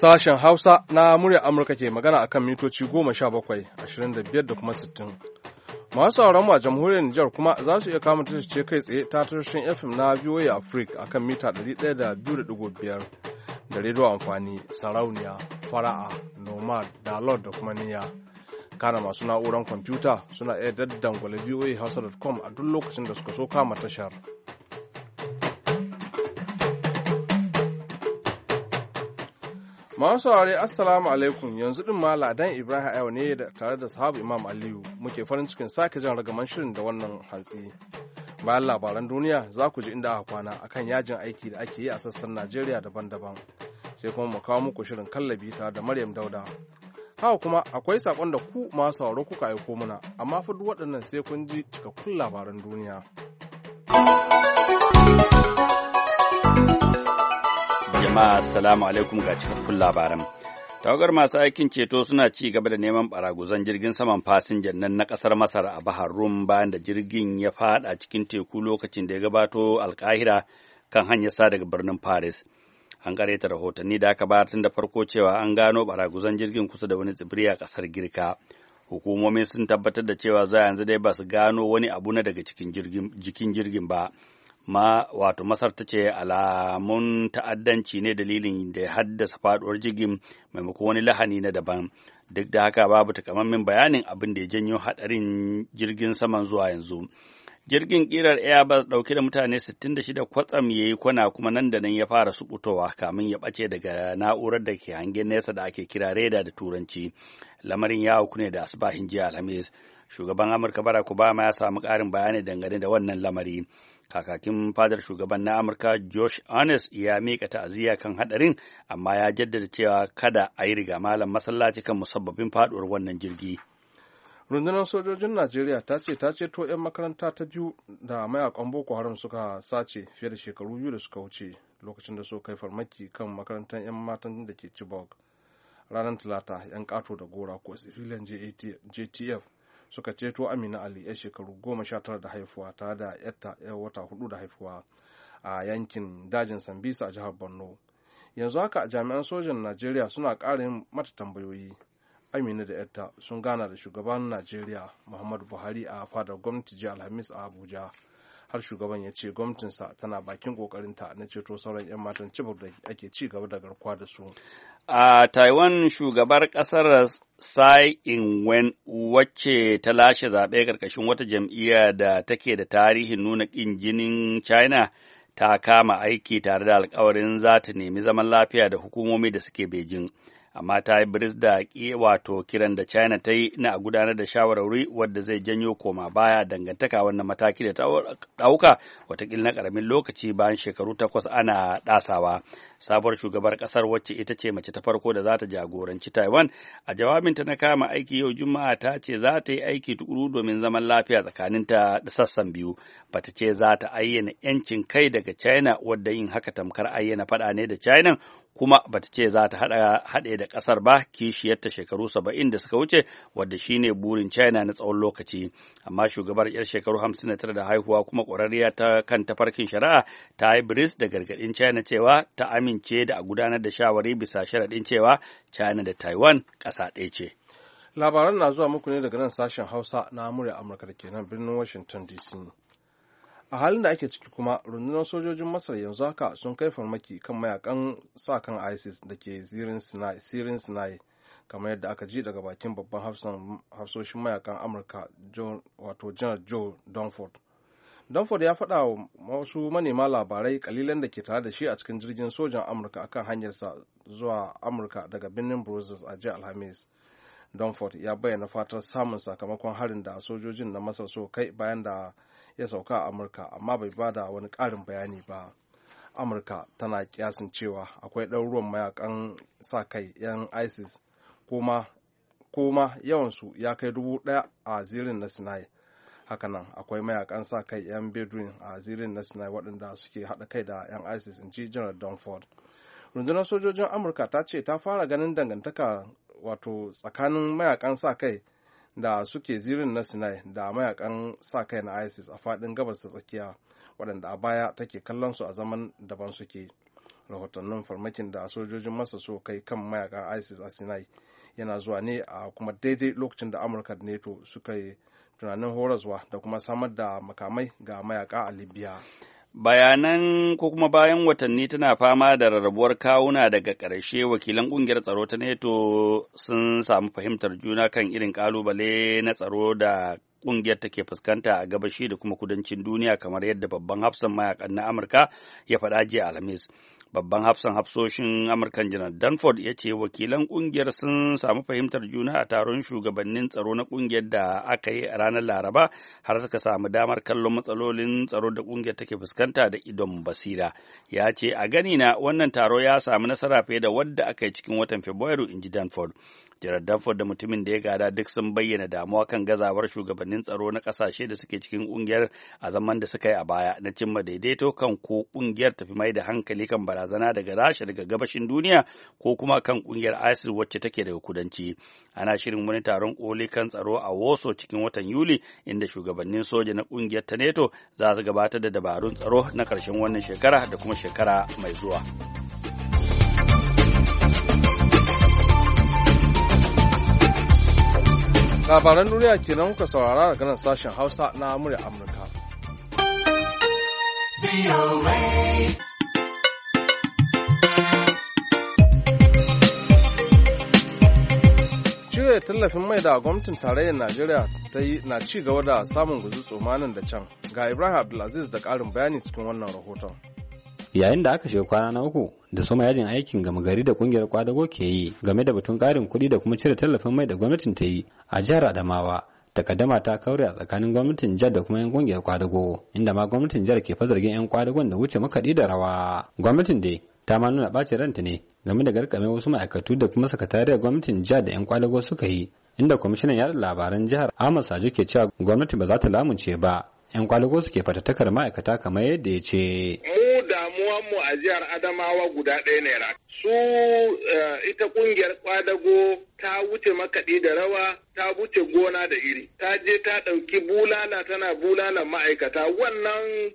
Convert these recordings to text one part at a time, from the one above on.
Sashen Hausa na muryar Amurka ke magana a kan mitoci 17, 25 da kuma 60. Masu sauran mu a jamhuriyar Nijar kuma za su iya kama ce kai tsaye ta tashoshin FM na VOA Africa a kan mita 102.5 da rediyo amfani, sarauniya, fara'a, nomad, dalot da kuma niyya. Kana masu na'uran kwamfuta suna iya daddangwale voahausa.com a duk lokacin da suka so kama tashar. Masu saurare Assalamu alaikum, yanzu din ma Ladan Ibrahim Ayo ne tare da sahabu Imam Aliyu muke farin cikin sake jan ragaman shirin da wannan hantsi. Bayan labaran duniya za ku ji inda aka kwana akan yajin aiki da ake yi a sassan Najeriya daban-daban. Sai kuma mu kawo muku shirin kallabi tare da Maryam Dauda. Haka kuma akwai sakon da ku masu sauraro kuka aiko mana, amma fa duk waɗannan sai kun ji cikakkun labaran duniya. Jama'a assalamu alaikum ga cikakkun labaran. Tawagar masu aikin ceto suna ci gaba da neman baraguzan jirgin saman fasinjan nan na kasar Masar a Bahar Rum bayan da jirgin ya fada cikin teku lokacin da ya gabato Alkahira kan hanyar sa daga birnin Paris. An kareta rahotanni da aka bayar tun da farko cewa an gano baraguzan jirgin kusa da wani tsibiri a kasar Girka. Hukumomi sun tabbatar da cewa za yanzu dai ba su gano wani abu na daga cikin jikin jirgin ba. Wato Masar ta ce alamun ta'addanci ne dalilin da ya haddasa faduwar jirgin maimakon wani lahani na daban. Duk da haka babu takamaiman bayanin abin da ya janyo hadarin jirgin saman zuwa yanzu. Jirgin kirar Airbus dauke da mutane 66 kwatsam ya yi kwana kuma nan da nan ya fara subutowa kamin ya bace daga na'urar da ke hangen nesa da ake kira reda da turanci. Lamarin ya auku ne da asibahin jiya Alhamis. Shugaban Amurka Barack Obama ya samu ƙarin bayani dangane da wannan lamari. Kakakin fadar shugaban na Amurka Josh Earnest ya miƙa ta'aziyya kan hadarin, amma ya jaddada cewa kada a yi riga malam masallaci kan musabbabin faduwar wannan jirgi. Rundunar sojojin Najeriya ta ce ta ceto 'yan makaranta ta biyu da mayakan Boko Haram suka sace fiye da shekaru 2 da suka wuce lokacin da suka kai farmaki kan makarantar 'yan matan da ke Chibok. Ranar Talata 'yan ƙato da gora ko civilian JTF suka ceto Amina Ali ya shekaru 19 da haifuwa tare da yarta ya wata 4 da haifuwa a yankin dajin Sambisa a jihar Borno. Yanzu haka jami'an sojan Najeriya suna ƙara yin mata tambayoyi. Amina da yarta sun gana da shugaban Najeriya Muhammadu Buhari a fadar gwamnati jiya Alhamis a Abuja. Har shugaban ya ce gwamnatinsa tana bakin kokarinta na ceto sauran 'yan matan Chibok da ake ci gaba da garkuwa da su. A Taiwan, shugabar ƙasar Tsai Ing-wen wacce ta lashe zaɓe ƙarƙashin wata jam'iyya da take da tarihin nuna ƙin jinin China ta kama aiki tare da alkawarin za ta nemi zaman lafiya da hukumomi da suke Beijing. Amma ta yi biris da wato kiran da China ta yi na gudanar da shawarwari wadda zai janyo koma baya dangantaka wannan mataki da ta ɗauka watakila na ƙaramin lokaci bayan shekaru 8 ana ɗasawa. Sabuwar shugabar ƙasar wacce ita ce mace ta farko da za ta jagoranci Taiwan a jawabinta na kama aiki yau Juma'a ta ce za ta yi aiki tukuru domin zaman lafiya tsakaninta da sassan biyu. Bata ce za ta ayyana 'yancin kai daga China wadda yin haka tamkar ayyana faɗa ne da China, kuma bata ce za ta haɗe da ƙasar ba kishiyarta shekaru 70 da suka wuce wadda shine burin China na tsawon lokaci. Amma shugabar 'yar shekaru 59 da haihuwa kuma ƙwararriya ta kan tafarkin shari'a ta yi biris da gargaɗin China cewa ta amince da a gudanar da shawari bisa sharaɗin cewa China da Taiwan ƙasa ɗaya ce. Labaran na zuwa muku ne daga nan sashen Hausa na murya Amurka da ke nan birnin Washington DC. A halin da ake ciki kuma rundunar sojojin Masar yanzu haka sun kai farmaki kan mayakan sa kan ISIS da ke zirin Sinai kamar yadda aka ji daga bakin babban hafsoshin mayakan Amurka wato Janar Joe Dunford. Dunford ya faɗa wa wasu manema labarai kalilan da ke tare da shi a cikin jirgin sojan Amurka akan hanyarsa zuwa Amurka daga birnin Brussels a jiya Alhamis. Dunford ya bayyana fatar samun sakamakon harin da sojojin na Masar so kai bayan da ya sauka a Amurka, amma bai ba da wani ƙarin bayani ba. Amurka tana kiyasin cewa akwai ɗaruruwan mayakan sa kai 'yan ISIS kuma yawansu ya kai 1,000 a zirin na Sinai. Hakanan akwai mayakan sa kai 'yan Bedouin a zirin na Sinai waɗanda suke haɗa kai da 'yan ISIS, in ji Janar Dunford. Rundunar sojojin Amurka ta ce ta fara ganin dangantaka wato tsakanin mayakan sa kai da suke zirin na Sinai da mayakan sa kai na ISIS a faɗin gabas ta tsakiya waɗanda a baya take kallon su a zaman daban suke. rahotannin farmakin da sojojin Masar so kai kan mayakan ISIS a Sinai yana zuwa ne a kuma daidai lokacin da Amurka da NATO suka yi tunanin horaswa da kuma samar da makamai ga mayaka a Libya. Bayanan ko kuma bayan watanni tana fama da rarrabuwar kawuna daga ƙarshe, wakilan ƙungiyar tsaro ta NATO sun samu fahimtar juna kan irin ƙalubale na tsaro da ƙungiyar take fuskanta a gabashi da kuma kudancin duniya, kamar yadda babban hafsan mayakan na Amurka ya faɗa jiya Alhamis. Babban hafsan hafsoshin Amurkan Janar Danford ya ce wakilan ƙungiyar sun samu fahimtar juna a taron shugabannin tsaro na ƙungiyar da aka yi a ranar Laraba, har suka samu damar kallon matsalolin tsaro da ƙungiyar take fuskanta da idon basira. Ya ce a gani na wannan taro ya samu nasara fiye da wadda aka yi cikin watan Fabrairu, in ji Danford. Janar Danford da mutumin da ya gada duk sun bayyana damuwa kan gazawar shugabannin tsaro na ƙasashe da suke cikin ƙungiyar a zaman da suka yi a baya na cimma daidaito kan ko ƙungiyar tafi mai da hankali kan barazana daga Rasha daga gabashin duniya ko kuma kan ƙungiyar ISIL wacce take daga kudanci. Ana shirin wani taron koli kan tsaro a Warsaw cikin watan Yuli, inda shugabannin soja na ƙungiyar ta NATO za su gabatar da dabarun tsaro na ƙarshen wannan shekara da kuma shekara mai zuwa. Labaran duniya kenan kuka saurara daga nan sashen Hausa na murya Amurka. Cire tallafin mai da gwamnatin tarayyar Najeriya ta yi na ci gaba da samun guzu tsomanin da can. Ga Ibrahim Abdulaziz da ƙarin bayani cikin wannan rahoton. Yayin da aka shiga kwana na uku da soma yajin aikin gama gari da kungiyar kwadago ke yi game da batun karin kuɗi da kuma cire tallafin mai da gwamnatin ta yi a jihar Adamawa, takaddama ta kaure a tsakanin gwamnatin jihar da kuma yan kungiyar kwadago, inda ma gwamnatin jihar ke fazargin yan kwadagon da wuce makaɗi da rawa. Gwamnatin dai ta ma nuna ɓacin ranta ne game da garkame wasu ma'aikatu da kuma sakatariyar gwamnatin jihar da yan kwadago suka yi, inda kwamishinan yaɗa labaran jihar Ahmad Sajo ke cewa gwamnati ba za ta lamunce ba yan kwadago suke fatattakar ma'aikata kamar yadda ya ce. Damuwanmu a jihar Adamawa guda ɗaya ne rak. Su ita ƙungiyar ƙwadago ta wuce makaɗi da rawa, ta wuce gona da iri. Ta je ta ɗauki bulala tana bulalan ma'aikata. Wannan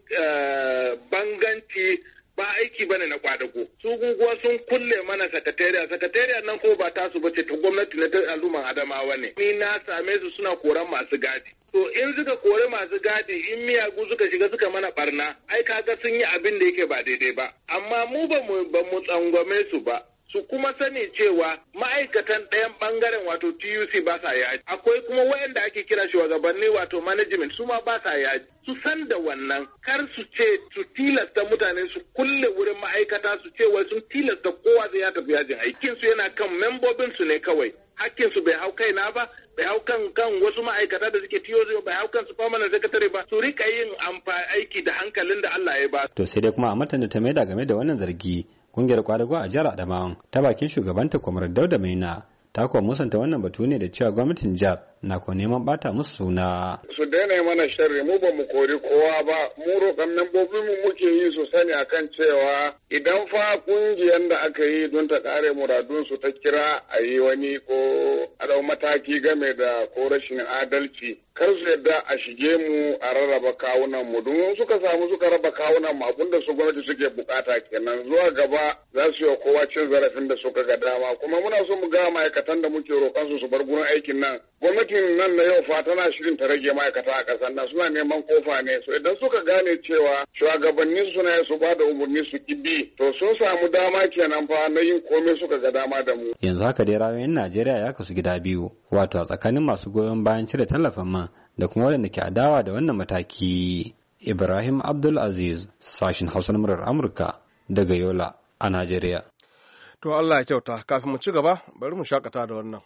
banganci ba aiki bane na kwadago. Su guguwa sun kulle mana sakatariya. Sakatariya nan ko ba tasu bace ta gwamnati na al'umman Adamawa ne. Ni na same su suna koran masu gadi. To in suka kori masu gadi, in miyagu suka shiga suka mana barna, ai kaga sun yi abin da yake ba daidai ba. Amma mu ba mu tsangwame su ba. Su kuma sani cewa ma'aikatan ɗayan ɓangaren wato TUC ba sa yaji. Akwai kuma wayanda ake kira shugabanni wato management su ma ba sa yaji. Su san da wannan, kar su ce su tilasta mutane su kulle wurin ma'aikata su ce wai sun tilasta kowa zai ya tafi yajin aikin su yana kan membobin su ne kawai. Hakkin su bai hau kaina ba, bai hau kan wasu ma'aikata da suke TUC ba, bai hau kan su permanent secretary ba. Su rika yin aiki da hankalin da Allah ya ba. To sai dai kuma a matan da ta maida game da wannan zargi, kungiyar kwadago a jihar Adamawa ta bakin shugabanta Kwamar Dauda Maina ta kuwa musanta wannan batu ne da cewa gwamnatin jihar na ko neman bata musu suna. Su daina mana sharri, mu ba mu kori kowa ba, mu roƙan membobin mu muke yi su sani akan cewa idan fa kungiyar da aka yi don ta kare muradun su ta kira a yi wani ko a dau mataki game da ko rashin adalci, kar su yadda a shige mu a rarraba kawunan mu, don suka samu suka raba kawunan mu abinda su gwamnati suke bukata kenan, zuwa gaba za su yi kowa cin zarafin da suka ga dama. Kuma muna so mu ga ma'aikatan da muke roƙan su bar gurin aikin nan. Gwamnatin nan na yau fa tana shirin ta rage ma'aikata a ƙasar nan, suna neman kofa ne, so idan suka gane cewa shugabannin suna su ba da umarni su kibi, to sun samu dama kenan fa na yin komai suka ga dama da mu. Yanzu haka dai ra'ayoyin Najeriya ya kasu gida biyu, wato a tsakanin masu goyon bayan cire tallafin man da kuma waɗanda ke adawa da wannan mataki. Ibrahim Abdul Aziz, sashin Hausa na murar Amurka daga Yola a Najeriya. To Allah ya kyauta, kafin mu ci gaba bari mu shakata da wannan.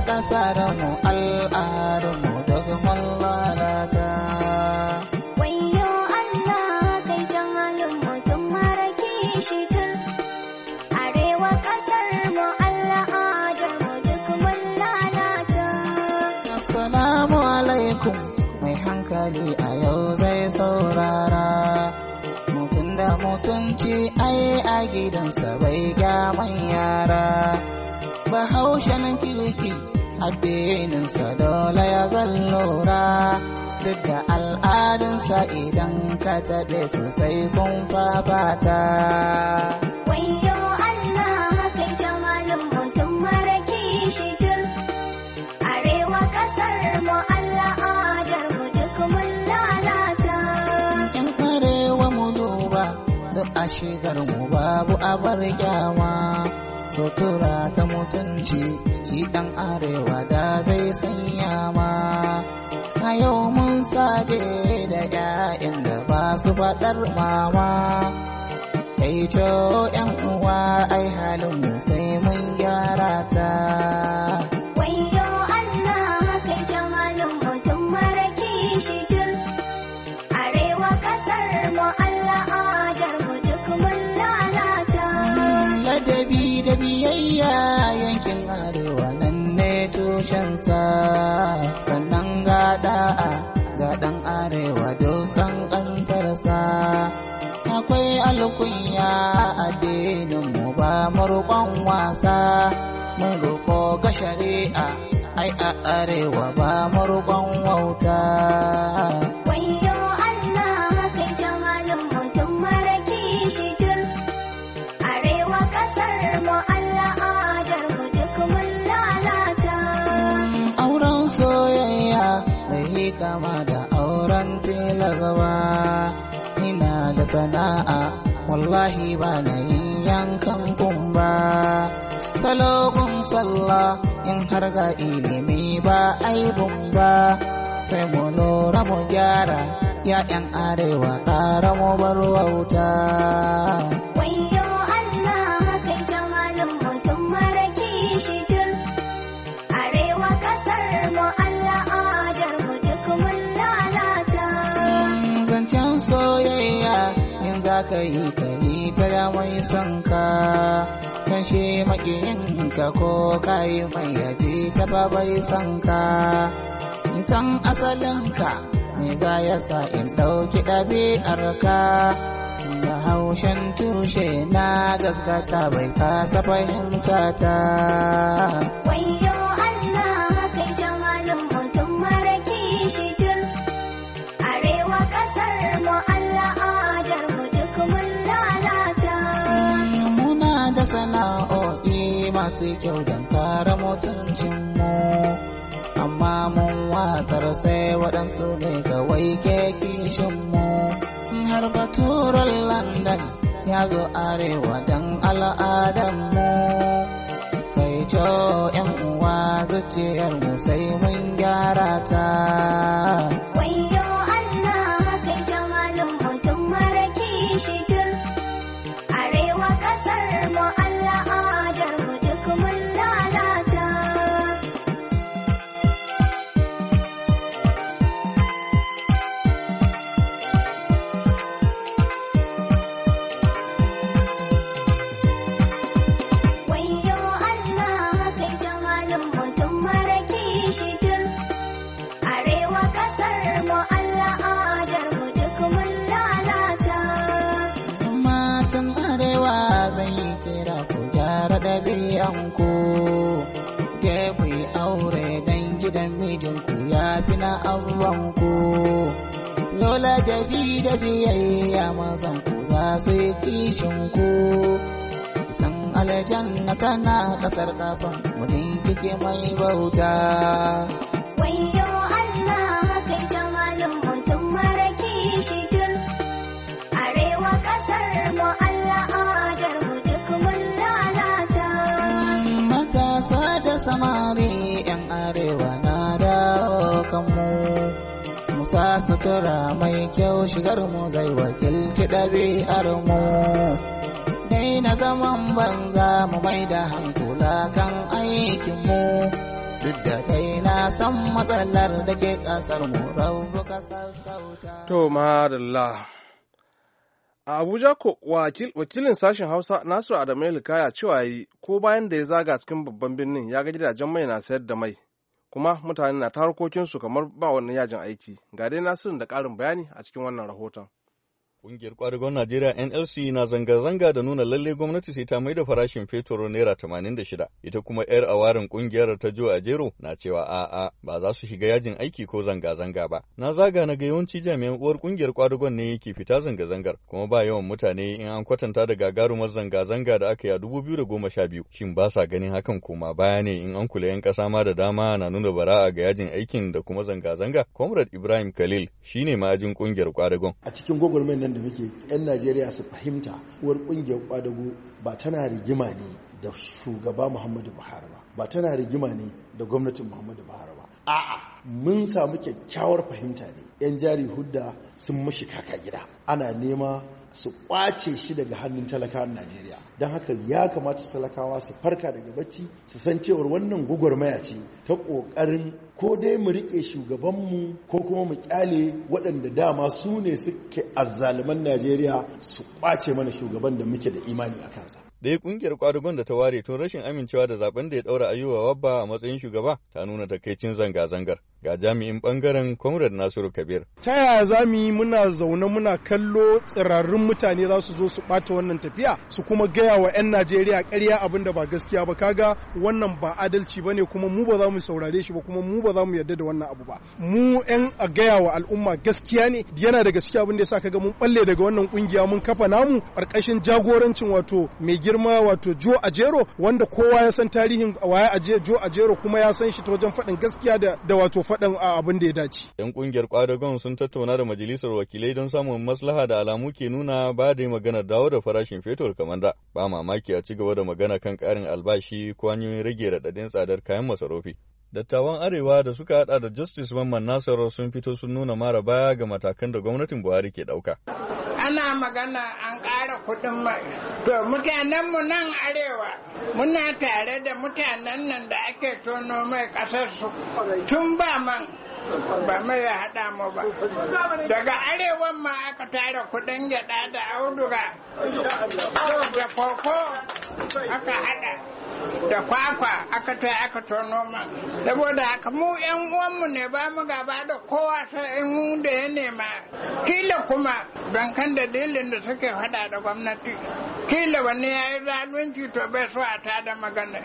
ƙasar mu al'adunmu duk mun lalata. Wayyo Allah kai jan halin mutum mara kishi tur. Arewa ƙasar mu al'adunmu duk mun lalata. Assalamu alaikum mai hankali a yau zai saurara. Mutum da mutunci ai a gidansa bai gyaman yara. Bahaushen kirki addininsa dole ya zallora. Duk da al'adunsa idan ka taɓe sosai kun fafata. Wayyo Allah kai jan halin mutum mara kishi tur. Arewa ƙasar mu al'adarmu duk mun lalata. In arewa mu duba duk a shigar mu babu abar kyama. Sutura ta mutunci shi ɗan arewa da zai sanya ma. A yau mun sage da ƴaƴan da ba su faɗar mama. Kai to ƴan uwa ai halin mu sai mun gyara ta. Wayyo Allah kai jan halin mutum mara kishi tur. Arewa ƙasar mu al'adarmu duk mun lalata. Ladabi da biyayya yankin arewa nan ne tushensa. Sannan ga da'a ga ɗan arewa dukkan ƙantarsa. Akwai alkunya addininmu ba murƙon wasa. Mai roƙo ga shari'a ai a arewa ba murƙon wauta. Wayyo Allah kai jan halin mutum mara kishi tur. Arewa ƙasar mu al'adarmu duk mun lalata. Auren soyayya bai kama da auren tilazawa. Ina da sana'a wallahi ba na yin yankan kumba. Salogun sallah in har ga ilimi ba aibun ba. Sai mu lura mu gyara ya'yan arewa ƙara mu bar wauta. Wayyo Allah kai jan halin mutum mara kishi tur. Arewa ƙasar mu al'adarmu duk mun lalata. Zancen soyayya in za ka yi ta da mai son ka. Kan shi maƙiyinka ko ka yi mai yaji ta ba bai son ka. Nisan asalinka me za ya sa in ɗauki ɗabi'arka. Da haushen tushe na gaskata bai kasa fahimta ta. Wayyo Allah kai jan halin mutum mara kishi tur. Arewa ƙasar mu al'adarmu duk mun lalata. Muna da sana'o'i masu kyau don kare mutuncinmu. Amma mun watsar sai waɗansu ne kawai ke kishinmu. Har baturan London ya zo arewa don al'adarmu. Kai co ‘yan uwa zuciyarmu sai mun gyara ta. Wayyo Allah kai jan halin mutum mara kishi tur. Arewa ƙasar mu al'adarmu duk mun lalata. Wayyo Allah kai jan halin mutum mara kishi tur. Arewa ƙasar mu al'adarmu duk mun lalata. Matan arewa zan yi kira ku gyara ɗabi'anku. Ke ku yi aure don gidan mijinku ya fi na abuwanku. Lola da biyayya mazanku za su yi kishinku. San aljanna tana ƙasar kafin mutum kike mai bauta. Wayyo Allah kai jan halin mutum mara kishi tur. Arewa ƙasar mu al'adarmu duk mun lalata. Matasa da samari ‘yan arewa na dawo kanmu. Musa sutura mai kyau shigar mu zai wakilci ɗabi'ar mu. Daina zaman banza mu mai da hankula kan aikinmu. Duk da kai na san matsalar da ke ƙasar mu rabu ka sassauta. To madalla. A Abuja ko wakilin sashen Hausa Nasiru Adamu Hikaya cewa yi ko bayan da ya zaga cikin babban birnin ya ga gidajen mai na sayar da mai kuma mutane na ta harkokinsu kamar ba wannan yajin aiki. Ga dai Nasiru da ƙarin bayani a cikin wannan rahoton. Ƙungiyar ƙwadagon Najeriya NLC na zanga-zanga da nuna lalle gwamnati sai ta mai da farashin fetur naira 86. Ita kuma 'yar awarin ƙungiyar ta Jo Ajero na cewa a'a ba za su shiga yajin aiki ko zanga-zanga ba. Na zaga na ga yawanci jami'an uwar ƙungiyar ƙwadagon ne yake fita zanga-zangar kuma ba yawan mutane in an kwatanta da gagarumar zanga-zanga da aka yi a 2012. Shin ba sa ganin hakan koma baya ne in an kula 'yan ƙasa ma da dama na nuna bara'a ga yajin aikin da kuma zanga-zanga? Comrade Ibrahim Khalil shine ma'ajin ƙungiyar ƙwadagon. A cikin gwagwarmayar da muke 'yan Najeriya su fahimta uwar kungiyar kwadago ba tana rigima ne da shugaba Muhammadu Buhari ba tana rigima ne da gwamnatin Muhammadu Buhari ba a'a mun samu kyakkyawar fahimta ne 'yan jari hudda sun mashi kaka gida ana nema su kwace shi daga hannun talakawan Najeriya don haka ya kamata talakawa su farka daga bacci su san cewar wannan gwagwarmaya ce ta ƙoƙarin ko dai mu riƙe shugabanmu ko kuma mu ƙyale waɗanda dama su ne suke azzaluman Najeriya su kwace mana shugaban da muke da imani a kansa. Ɗaya ƙungiyar ƙwadagon da ta ware tun rashin amincewa da zaben da ya ɗaura Ayuba Wabba a matsayin shugaba ta nuna takaicin zanga-zangar. Ga jami'in ɓangaren Comrade Nasiru Kabir. Ta yaya za mu yi muna zaune muna kallo tsirarrun mutane za su zo su ɓata wannan tafiya su kuma gaya wa 'yan Najeriya ƙarya abin da ba gaskiya ba, kaga wannan ba adalci ba ne kuma mu ba za mu saurare shi ba kuma mu ba za mu yarda da wannan abu ba. Mu 'yan a gaya wa al'umma gaskiya ne yana da gaskiya abin da ya sa kaga mun ɓalle daga wannan ƙungiya mun kafa namu ƙarƙashin jagorancin wato mai girma wato Jo Ajero wanda kowa ya san tarihin waye Jo Ajero kuma ya san shi ta wajen faɗin gaskiya da wato faɗin abin da ya dace. 'Yan ƙungiyar ƙwadagon sun tattauna da majalisar wakilai don samun maslaha da alamu ke nuna ba da maganar dawo da farashin fetur kamar da. Ba mamaki a ci gaba da magana kan ƙarin albashi ko hanyoyin rage raɗaɗin tsadar kayan masarufi. Dattawan Arewa da suka hada da Justice Mamman Nasir sun fito sun nuna mara baya ga matakan da gwamnatin Buhari ke ɗauka. Ana magana an ƙara kuɗin mai. To mutanenmu nan Arewa muna tare da mutanen nan da ake tono mai ƙasarsu tun ba man. Ba mai ya haɗa mu ba. Daga arewan ma aka tara kuɗin gyaɗa da auduga da koko aka haɗa da kwakwa aka aka tono man. Saboda haka mu 'yan uwanmu ne ba mu gaba da kowa sai in da ya nema. Kila kuma don kan dalilin da suke faɗa da gwamnati. Kila wani ya yi zalunci to bai so a tada magana.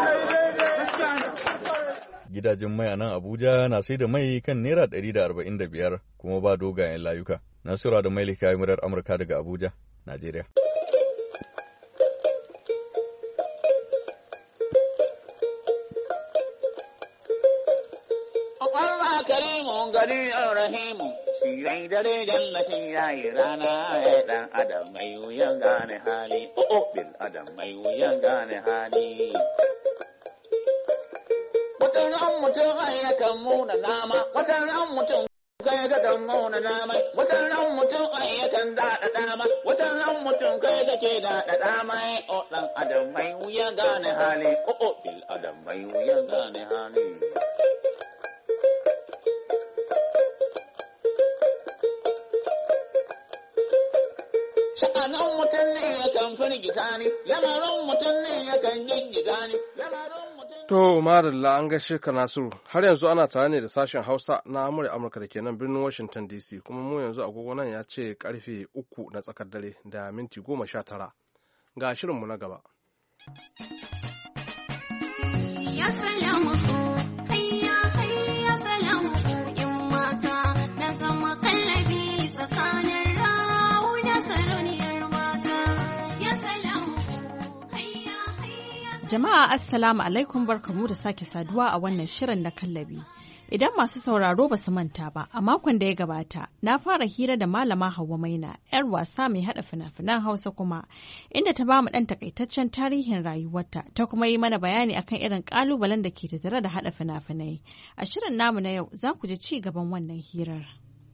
Gidajen mai a nan Abuja na sai da mai kan Naira 145 kuma ba dogayen layuka. Nasira da Mailika murar Amurka daga Abuja, Najeriya. Allah karimu gari rahimu shirai dare jalla shirai rana ya dan adam mai wuyan gane hali bil adam mai wuyan gane hali. Watan ran mutum ayyakan muna nama, watan ran mutum kai ga kan muna nama, watan ran mutum ayyakan daɗa dama, watan ran mutum kai ga ke daɗa dama, o ɗan adam mai wuya gane hali, bil adam mai wuya gane hali. Sha'anan mutum ne yakan firgita ni, lamarin mutum ne yakan gingiga ni, To, madalla an gaishe ka Nasiru, har yanzu ana tare ne da sashen Hausa na Amurka da ke nan birnin Washington DC, kuma mu yanzu agogo nan ya ce karfe 3 na tsakar dare da minti 19. Ga shirinmu na gaba. Ya salamu, hayya hayya salamu, in mata na zama kallabi tsakanin rawu da saloniyar mata. Ya salamu, hayya hayya. Jama'a assalamu alaikum, barkamu da sake saduwa a wannan shirin na kallabi. Idan masu sauraro ba su manta ba, a makon da ya gabata, na fara hira da Malama Hauwa Maina, 'yar wasa mai haɗa fina-finan Hausa kuma, inda ta ba mu ɗan takaitaccen tarihin rayuwarta, ta kuma yi mana bayani akan irin ƙalubalen da ke tattare da haɗa fina-finai. A shirin namu na yau, za ku ji ci gaban wannan hirar.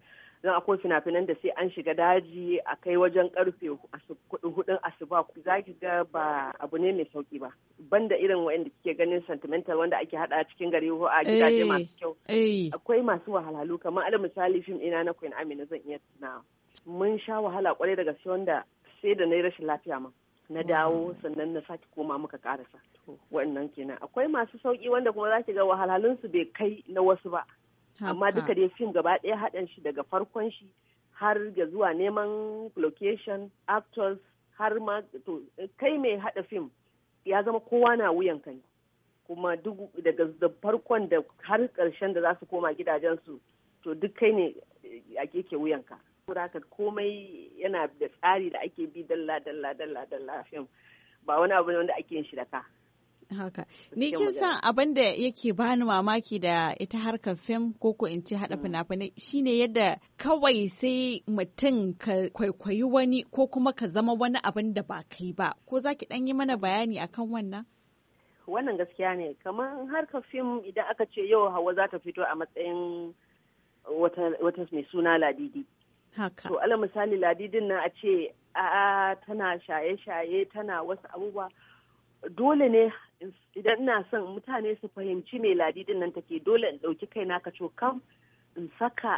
don akwai fina-finan da sai an shiga daji a kai wajen karfe 4 asuba za ki ga ba abu ne mai sauki ba banda irin wa'anda kike ganin sentimental wanda ake hada cikin gari ko a gidaje masu kyau akwai masu wahalhalu kamar alal misali fim ina na Queen Amina zan iya tunawa mun sha wahala kwarai da gaske wanda sai da na yi rashin lafiya ma na dawo sannan na sake koma muka karasa wannan kenan akwai masu sauki wanda kuma za ki ga wahalhalunsu bai kai na wasu ba amma duka dai fim gaba ɗaya haɗin shi daga farkon shi har ga zuwa neman location actors har ma to kai mai haɗa fim ya zama kowa na wuyan kai kuma duk daga farkon da har ƙarshen da za su koma gidajensu to duk kai ne ake ke wuyanka haka komai yana da tsari da ake bi dalla fim ba wani abu ne wanda ake yin shi da ka haka ni kin san abin da yake bani mamaki da ita harkar fim ko in ce hada fina-finai shine yadda kawai sai mutum ka kwaikwayi wani ko kuma ka zama wani abin da ba kai ba ko zaki dan yi mana bayani akan wannan gaskiya ne kamar harkar fim idan aka ce yau Hauwa za ta fito a matsayin wata mai suna Ladidi haka to ala misali Ladidin nan a ce a'a tana shaye-shaye tana wasu abubuwa dole ne idan ina son mutane su fahimci me Ladidin nan take dole in ɗauki kaina ka kam in saka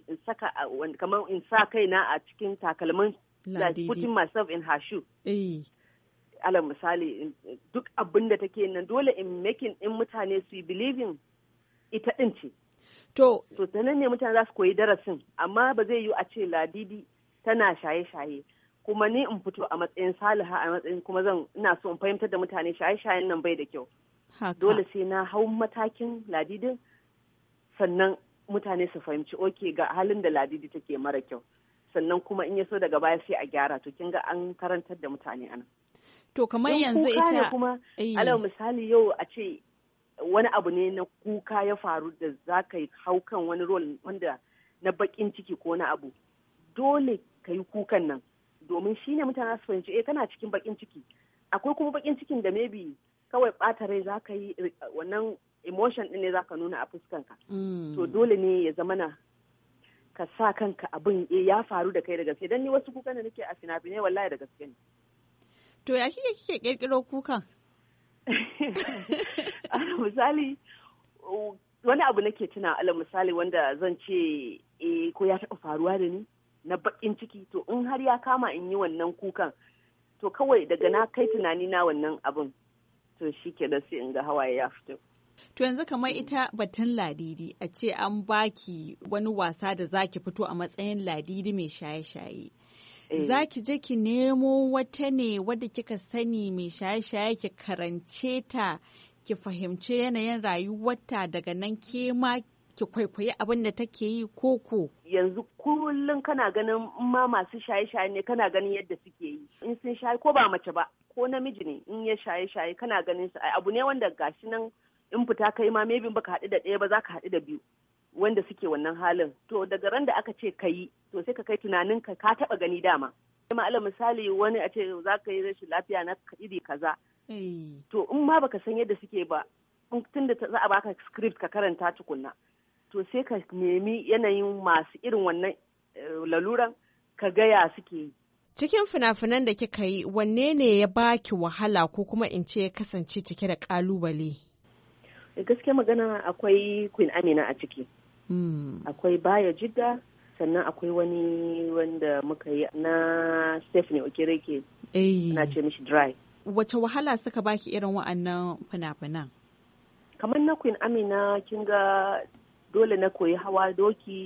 kamar in sa kaina a cikin takalmin like putting myself in her shoe alal misali duk abin da take nan dole in making in mutane su believing ita din ce to ta nan ne mutane za su koyi darasin amma ba zai yi a ce Ladidi tana shaye-shaye kuma ni in fito a matsayin Saliha a matsayin kuma ina so in fahimtar da mutane shaye-shayen nan bai da kyau. Dole sai na hau matakin Ladidin sannan mutane su fahimci oke ga halin da Ladidi take mara kyau. Sannan kuma in ya so daga baya sai a gyara to kin ga an karantar da mutane anan. To kamar yanzu ita kuma alal misali yau a ce wani abu ne na kuka ya faru da za ka yi hau kan wani role wanda na bakin ciki ko na abu dole ka yi kukan nan domin shi ne mutane su fahimci kana cikin bakin ciki akwai kuma bakin cikin da maybe kawai ɓata rai za ka yi wannan emotion ɗin ne za ka nuna a fuskanka to dole ne ya zama na ka sa kanka abin ya faru da kai da gaske don ni wasu kukan da nake a fina-finai wallahi da gaske ne. To ya kike kirkiro kukan? Misali wani abu nake tuna alal misali wanda zan ce ko ya taɓa faruwa da ni na bakin ciki to in har ya kama in yi wannan kukan to kawai daga na kai tunani na wannan abin to shi ke da sai in ga hawaye ya fito. To yanzu kamar ita batun Ladidi a ce an baki wani wasa da zaki fito a matsayin Ladidi mai shaye-shaye. Za ki je ki nemo wata ne wadda kika sani mai shaye-shaye ki karance ta ki fahimci yanayin rayuwarta daga nan ke ma ki kwaikwayi abin da take yi koko. Yanzu kullum kana ganin ma masu shaye-shaye ne kana ganin yadda suke yi. In sun shaye ko ba mace ba ko namiji ne in ya shaye-shaye kana ganin su abu ne wanda gashi nan in fita kai ma maybe baka haɗu da ɗaya ba za ka haɗu da biyu wanda suke wannan halin. To daga ran da aka ce ka yi to sai ka kai tunanin ka taɓa gani dama. Kuma alal misali wani a ce za ka yi rashin lafiya na iri kaza. To in ma baka san yadda suke ba tun da za a baka script ka karanta tukunna. To sai ka nemi yanayin masu irin wannan laluran ka gaya suke yi. Cikin fina-finan da kika yi wanne ne ya baki wahala ko kuma in ce ya kasance cike da kalubale? Gaskiya magana akwai Queen Amina a ciki. Akwai Baya Jidda sannan akwai wani wanda muka yi na Stephanie Okereke na ce mishi Dry. Wace wahala suka baki irin wa'annan fina-finan? Kamar na Queen Amina kin ga dole na koyi hawa doki,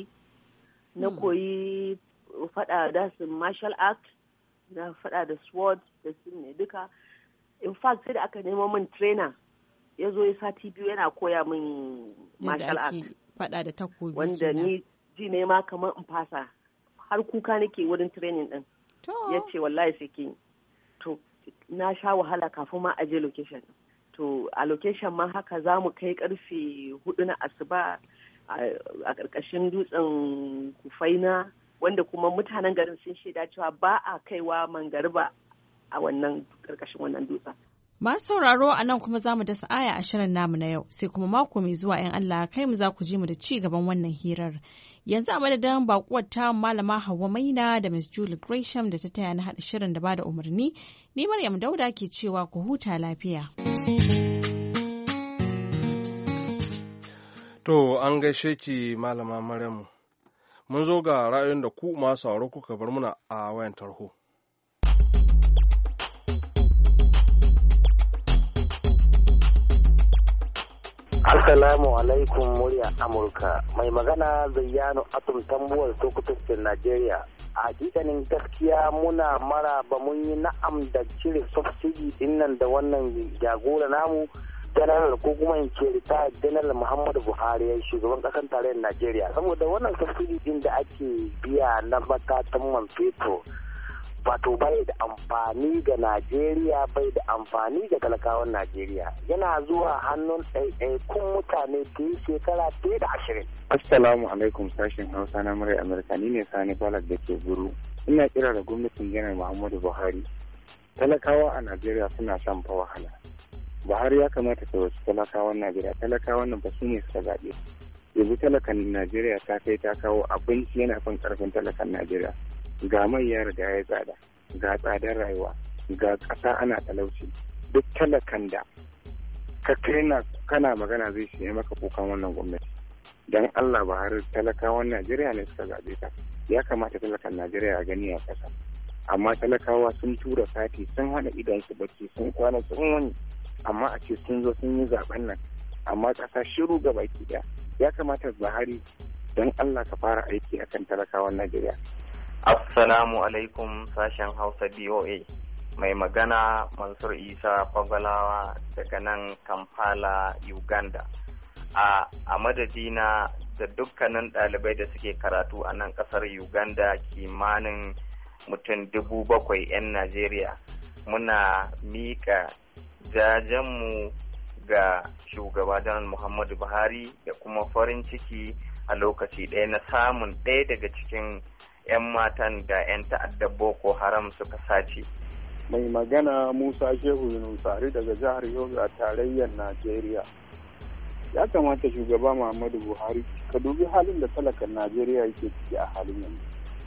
na koyi fada da su martial art, na fada da sword da su ne duka. In fact sai da aka nemo min trainer ya zo ya sati 2 yana koya min martial art. Fada da takobi. Wanda ni ji ne ma kamar in fasa har kuka nake wurin training din. Ya ce wallahi sai ke. To na sha wahala kafin ma a je location. To a location ma haka za mu kai karfe 4 na asuba a ƙarƙashin dutsen Kufaina wanda kuma mutanen garin sun shaida cewa ba a kaiwa mangariba a wannan ƙarƙashin wannan dutsen. Masu sauraro a nan kuma za mu dasa aya a shirin namu na yau sai kuma mako mai zuwa in Allah kai mu za ku ji mu da ci gaban wannan hirar. Yanzu a madadin bakuwar ta malama Hauwa Maina da Miss Julie Gresham da ta taya na haɗa shirin da bada umarni, ni Maryam Dauda ke cewa ku huta lafiya. To an gaishe ki malama Maryamu. Mun zo ga ra'ayoyin da ku masu sauraro kuka bar muna a wayan tarho. Assalamu alaikum murya Amurka. Mai magana Zayyano Atom Tambuwar Sokoton Najeriya. A hakikanin gaskiya muna maraba mun yi na'am da cire subsidy dinnan da wannan jagora namu General ko kuma in ce retired General Muhammadu Buhari shugaban kasar tarayyar Najeriya. Saboda wannan subsidy din da ake biya na matatan man fetur wato bai da amfani ga Najeriya, bai da amfani ga talakawan Najeriya. Yana zuwa hannun ɗaiɗaikun mutane da shekara fiye da 20. Assalamu alaikum sashen Hausa na murai Amurka, ni ne Sani Balak da ke Guru. Ina kira da gwamnatin Janar Muhammadu Buhari. Talakawa a Najeriya suna shan fa wahala. Buhari ya kamata ta wasu talakawan Najeriya. Talakawan nan ba su ne suka zaɓe. Yanzu talakan Najeriya ta kai ta kawo abinci yana fin ƙarfin talakan Najeriya. Ga mai ya riga ya tsada, ga tsadar rayuwa, ga ƙasa ana talauci. Duk talakan da ka kai kana magana zai shi maka kukan wannan gwamnati. Don Allah Buhari talakawan Najeriya ne suka zaɓe ka. Ya kamata talakan Najeriya ya gani a ƙasa. Amma talakawa sun tura sati sun hana idan su bacci sun kwana sun wani. Amma a ce sun zo sun yi zaben nan. Amma ƙasa shiru ga baki ɗaya. Ya kamata Buhari don Allah ka fara aiki akan talakawan Najeriya. Assalamu alaikum sashen Hausa BOA. Mai magana Mansur Isa Fagalawa daga nan Kampala, Uganda. A madadina da dukkanin ɗalibai da suke karatu a nan ƙasar Uganda kimanin mutum 7,000 'yan Najeriya. Muna miƙa jajenmu ga shugaba Janar Muhammadu Buhari da kuma farin ciki a lokaci ɗaya na samun ɗaya daga cikin 'yan matan da 'yan ta'addar Boko Haram suka sace. Mai magana Musa Shehu Yunusari daga jihar Yobe a tarayyar Najeriya. Ya kamata shugaba Muhammadu Buhari ka dubi halin da talakan Najeriya yake ciki a halin yanzu.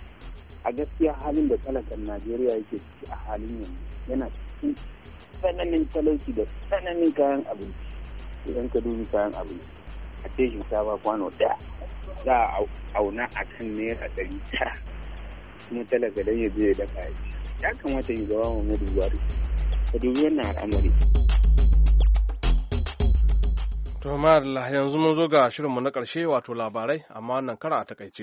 A gaskiya halin da talakan Najeriya yake ciki a halin yanzu yana cikin tsananin talauci da tsananin kayan abinci. Idan ka dubi kayan abinci, a ce shinkafa kwano ɗaya za a auna a kan naira 900 kuma talaka don ya je ya daka ya ci. Ya kamata yi gaba Muhammadu Buhari ka dubi wannan al'amari. To ma'adala yanzu mun zo ga shirinmu na ƙarshe wato labarai amma wannan kara a takaice.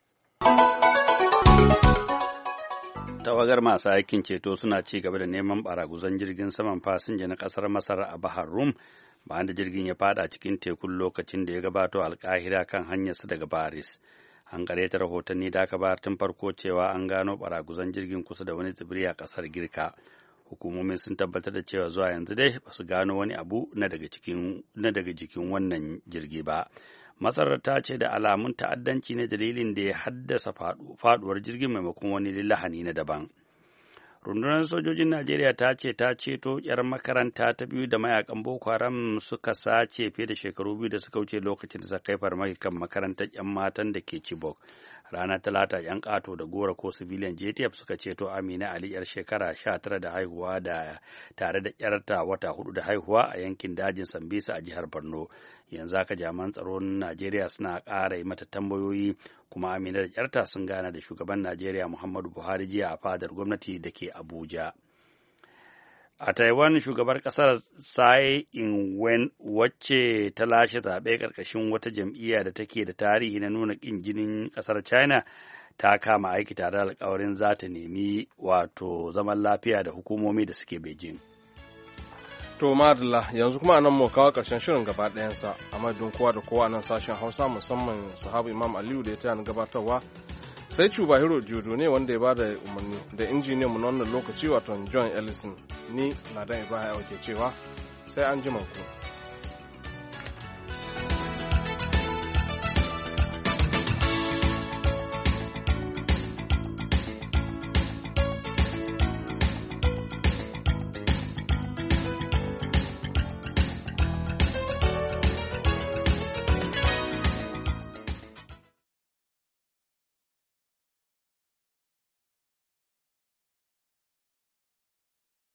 Tawagar masu aikin ceto suna ci gaba da neman baraguzan jirgin saman fasinja na ƙasar Masar a Bahar Rum bayan da jirgin ya fada cikin tekun lokacin da ya gabato Alkahira kan hanyarsa daga Paris. An karyata rahotanni da aka bayar tun farko cewa an gano baraguzan jirgin kusa da wani tsibiri a ƙasar Girka. Hukumomi sun tabbatar da cewa zuwa yanzu dai ba su gano wani abu na daga jikin wannan jirgi ba. Masar ta ce da alamun ta'addanci ne dalilin da ya haddasa faduwar jirgin maimakon wani lahani na daban. Rundunar sojojin Najeriya ta ce ta ceto 'yar makaranta ta biyu da mayakan Boko Haram suka sace fiye da shekaru 2 da suka wuce lokacin da suka kai farmaki kan makarantar 'yan matan da ke Chibok. Ranar Talata 'yan ƙato da gora ko civilian JTF suka ceto Amina Ali 'yar shekara 19 da haihuwa da tare da 'yarta wata 4 da haihuwa a yankin dajin Sambisa a jihar Borno. Yanzu haka jami'an tsaron Najeriya suna ƙara yi mata tambayoyi kuma Amina da 'yarta sun gana da shugaban Najeriya Muhammadu Buhari jiya a fadar gwamnati da ke Abuja. A Taiwan, shugabar ƙasar Tsai Ing-wen wacce ta lashe zaɓe ƙarƙashin wata jam'iyya da take da tarihi na nuna ƙin jinin ƙasar China ta kama aiki tare da alƙawarin za ta nemi wato zaman lafiya da hukumomi da suke Beijing. To madalla yanzu kuma anan mu kawo ƙarshen shirin gaba ɗayansa a madadin kowa da kowa nan sashen Hausa musamman sahabu Imam Aliyu da ya taya ni gabatarwa. Sai Cuba Hiro Jodo ne wanda ya ba da umarni da injiniyan mu na wannan lokaci wato John Ellison ni Ladan Ibrahim ke cewa sai an ji ku.